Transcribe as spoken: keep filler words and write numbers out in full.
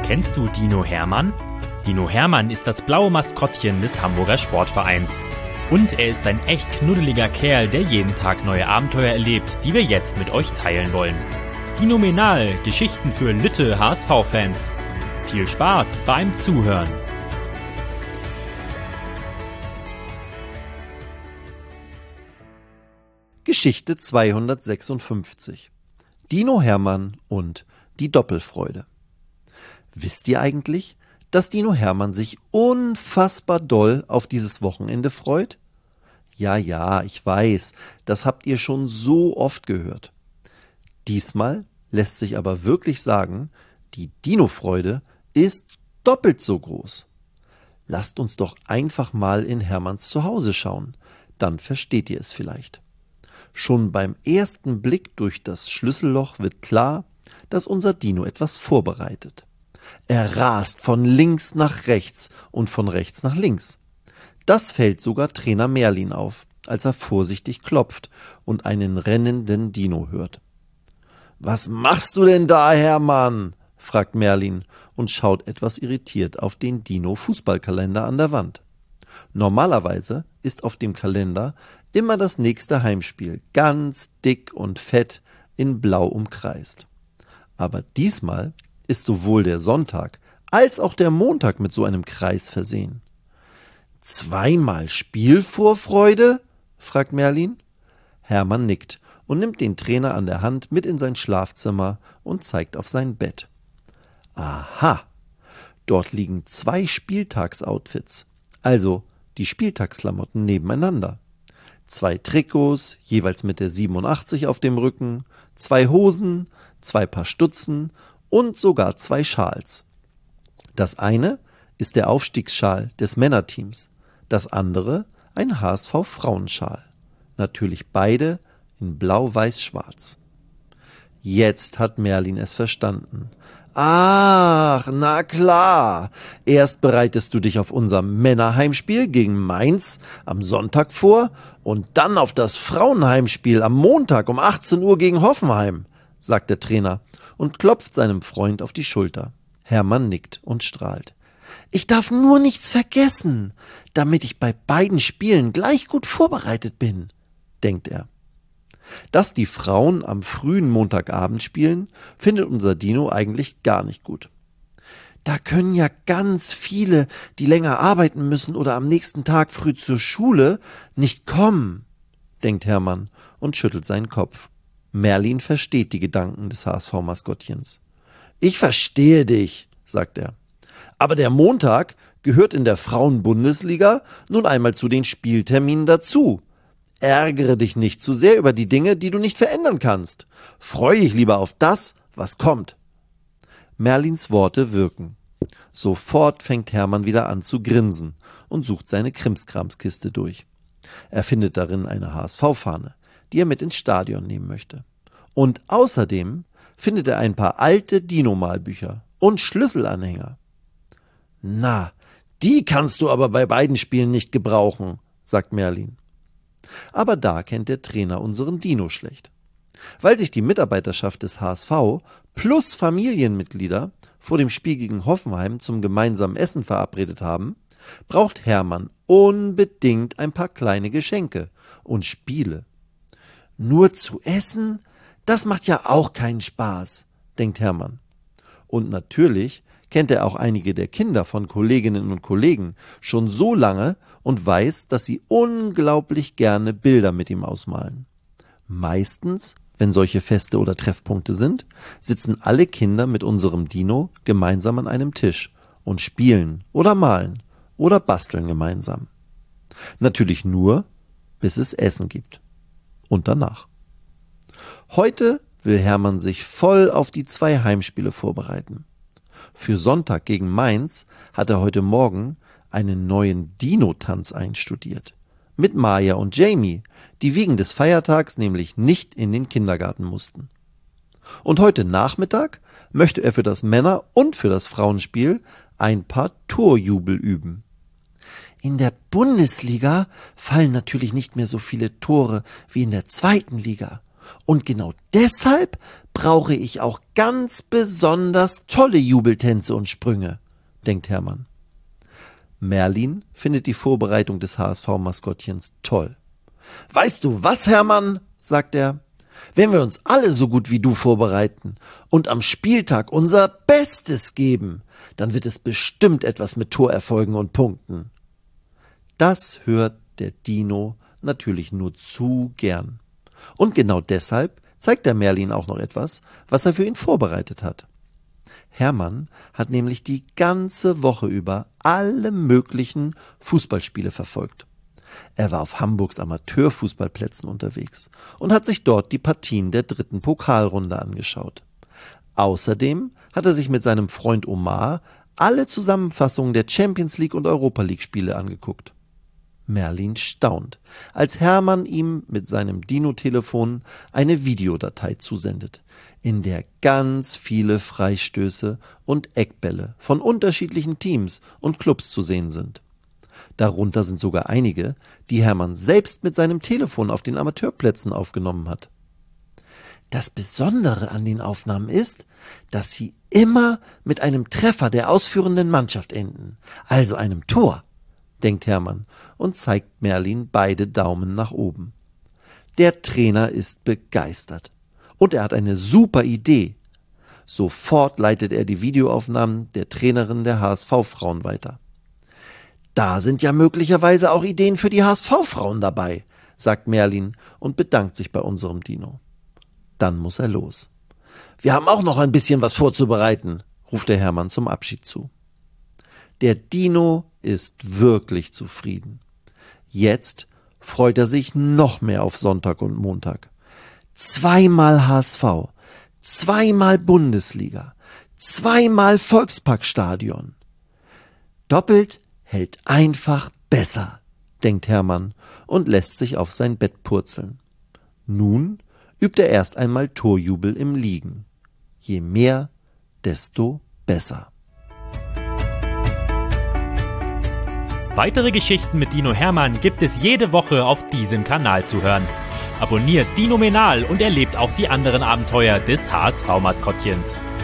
Kennst du Dino Hermann? Dino Hermann ist das blaue Maskottchen des Hamburger Sportvereins. Und er ist ein echt knuddeliger Kerl, der jeden Tag neue Abenteuer erlebt, die wir jetzt mit euch teilen wollen. Dinomenal, Geschichten für Lütte H S V-Fans. Viel Spaß beim Zuhören. Geschichte zweihundertsechsundfünfzig. Dino Hermann und die Doppelfreude. Wisst ihr eigentlich, dass Dino Hermann sich unfassbar doll auf dieses Wochenende freut? Ja, ja, ich weiß, das habt ihr schon so oft gehört. Diesmal lässt sich aber wirklich sagen, die Dino-Freude ist doppelt so groß. Lasst uns doch einfach mal in Hermanns Zuhause schauen, dann versteht ihr es vielleicht. Schon beim ersten Blick durch das Schlüsselloch wird klar, dass unser Dino etwas vorbereitet. Er rast von links nach rechts und von rechts nach links. Das fällt sogar Trainer Merlin auf, als er vorsichtig klopft und einen rennenden Dino hört. »Was machst du denn da, Hermann?« fragt Merlin und schaut etwas irritiert auf den Dino-Fußballkalender an der Wand. Normalerweise ist auf dem Kalender immer das nächste Heimspiel ganz dick und fett in Blau umkreist. Aber diesmal ist sowohl der Sonntag als auch der Montag mit so einem Kreis versehen. »Zweimal Spielvorfreude?« fragt Merlin. Hermann nickt und nimmt den Trainer an der Hand mit in sein Schlafzimmer und zeigt auf sein Bett. Aha, dort liegen zwei Spieltagsoutfits, also die Spieltagsklamotten nebeneinander. Zwei Trikots, jeweils mit der siebenundachtzig auf dem Rücken, zwei Hosen, zwei Paar Stutzen und sogar zwei Schals. Das eine ist der Aufstiegsschal des Männerteams, das andere ein H S V-Frauenschal. Natürlich beide in blau-weiß-schwarz. Jetzt hat Merlin es verstanden. Ach, na klar. Erst bereitest du dich auf unser Männerheimspiel gegen Mainz am Sonntag vor und dann auf das Frauenheimspiel am Montag um achtzehn Uhr gegen Hoffenheim, sagt der Trainer und klopft seinem Freund auf die Schulter. Hermann nickt und strahlt. Ich darf nur nichts vergessen, damit ich bei beiden Spielen gleich gut vorbereitet bin, denkt er. Dass die Frauen am frühen Montagabend spielen, findet unser Dino eigentlich gar nicht gut. Da können ja ganz viele, die länger arbeiten müssen oder am nächsten Tag früh zur Schule, nicht kommen, denkt Hermann und schüttelt seinen Kopf. Merlin versteht die Gedanken des H S V-Maskottchens. Ich verstehe dich, sagt er. Aber der Montag gehört in der Frauenbundesliga nun einmal zu den Spielterminen dazu. Ärgere dich nicht zu sehr über die Dinge, die du nicht verändern kannst. Freue dich lieber auf das, was kommt. Merlins Worte wirken. Sofort fängt Hermann wieder an zu grinsen und sucht seine Krimskramskiste durch. Er findet darin eine H S V-Fahne, die er mit ins Stadion nehmen möchte. Und außerdem findet er ein paar alte Dino-Malbücher und Schlüsselanhänger. Na, die kannst du aber bei beiden Spielen nicht gebrauchen, sagt Merlin. Aber da kennt der Trainer unseren Dino schlecht. Weil sich die Mitarbeiterschaft des H S V plus Familienmitglieder vor dem Spiel gegen Hoffenheim zum gemeinsamen Essen verabredet haben, braucht Hermann unbedingt ein paar kleine Geschenke und Spiele. Nur zu essen? Das macht ja auch keinen Spaß, denkt Hermann. Und natürlich kennt er auch einige der Kinder von Kolleginnen und Kollegen schon so lange und weiß, dass sie unglaublich gerne Bilder mit ihm ausmalen. Meistens, wenn solche Feste oder Treffpunkte sind, sitzen alle Kinder mit unserem Dino gemeinsam an einem Tisch und spielen oder malen oder basteln gemeinsam. Natürlich nur, bis es Essen gibt. Und danach. Heute will Hermann sich voll auf die zwei Heimspiele vorbereiten. Für Sonntag gegen Mainz hat er heute Morgen einen neuen Dino-Tanz einstudiert. Mit Maya und Jamie, die wegen des Feiertags nämlich nicht in den Kindergarten mussten. Und heute Nachmittag möchte er für das Männer- und für das Frauenspiel ein paar Torjubel üben. In der Bundesliga fallen natürlich nicht mehr so viele Tore wie in der zweiten Liga. Und genau deshalb brauche ich auch ganz besonders tolle Jubeltänze und Sprünge, denkt Hermann. Merlin findet die Vorbereitung des H S V-Maskottchens toll. Weißt du was, Hermann, sagt er, wenn wir uns alle so gut wie du vorbereiten und am Spieltag unser Bestes geben, dann wird es bestimmt etwas mit Torerfolgen und Punkten. Das hört der Dino natürlich nur zu gern. Und genau deshalb zeigt der Merlin auch noch etwas, was er für ihn vorbereitet hat. Hermann hat nämlich die ganze Woche über alle möglichen Fußballspiele verfolgt. Er war auf Hamburgs Amateurfußballplätzen unterwegs und hat sich dort die Partien der dritten Pokalrunde angeschaut. Außerdem hat er sich mit seinem Freund Omar alle Zusammenfassungen der Champions League und Europa League Spiele angeguckt. Merlin staunt, als Hermann ihm mit seinem Dino-Telefon eine Videodatei zusendet, in der ganz viele Freistöße und Eckbälle von unterschiedlichen Teams und Clubs zu sehen sind. Darunter sind sogar einige, die Hermann selbst mit seinem Telefon auf den Amateurplätzen aufgenommen hat. Das Besondere an den Aufnahmen ist, dass sie immer mit einem Treffer der ausführenden Mannschaft enden, also einem Tor, denkt Hermann und zeigt Merlin beide Daumen nach oben. Der Trainer ist begeistert und er hat eine super Idee. Sofort leitet er die Videoaufnahmen der Trainerin der H S V-Frauen weiter. Da sind ja möglicherweise auch Ideen für die H S V-Frauen dabei, sagt Merlin und bedankt sich bei unserem Dino. Dann muss er los. Wir haben auch noch ein bisschen was vorzubereiten, ruft der Hermann zum Abschied zu. Der Dino ist wirklich zufrieden. Jetzt freut er sich noch mehr auf Sonntag und Montag. Zweimal H S V, zweimal Bundesliga, zweimal Volksparkstadion. Doppelt hält einfach besser, denkt Hermann und lässt sich auf sein Bett purzeln. Nun übt er erst einmal Torjubel im Liegen. Je mehr, desto besser. Weitere Geschichten mit Dino Hermann gibt es jede Woche auf diesem Kanal zu hören. Abonniert Dinomenal und erlebt auch die anderen Abenteuer des H S V-Maskottchens.